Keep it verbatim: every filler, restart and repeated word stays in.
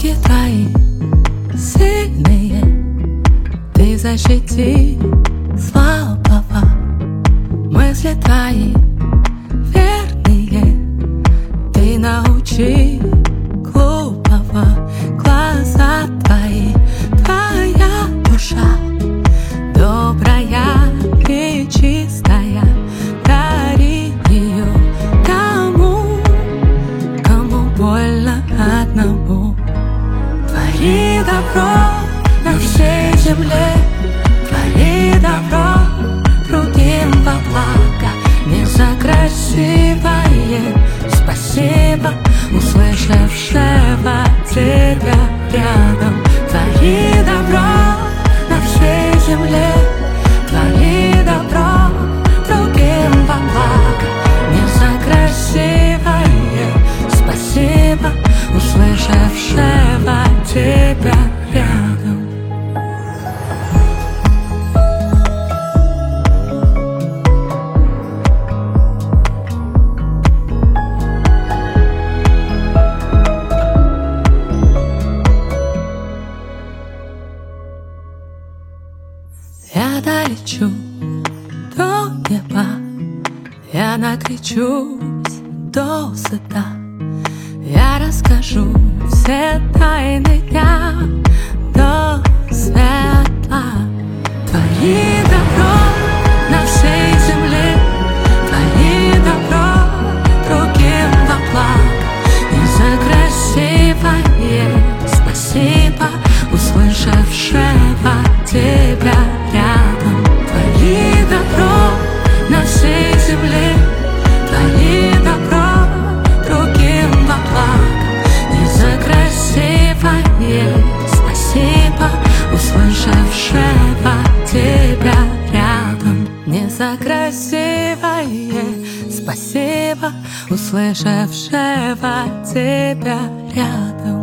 Руки твои сильные, ты защити слабого. Мысли твои верные, ты научи глупого. Глаза твои, твоя душа добрая и чистая. Дари ее тому, кому больно одному. Твори добро на всей земле, твори добро другим во благо. Не за красивое спасибо, услышавшего тебя рядом. Твори добро на всей земле, твори добро другим во благо. Не за красивое спасибо, услышавшего тебя рядом. Я долечу до неба, я накричусь досыта. Я расскажу все тайны дня до светла. Твори добро на всей земле, твори добро другим во благо. Не за красивое спасибо, услышавшего тебя рядом. Твори добро на всей земле, твори добро другим во благо. Не за красивое спасибо, услышавшего тебя рядом. Не за красивое спасибо, услышавшего тебя рядом.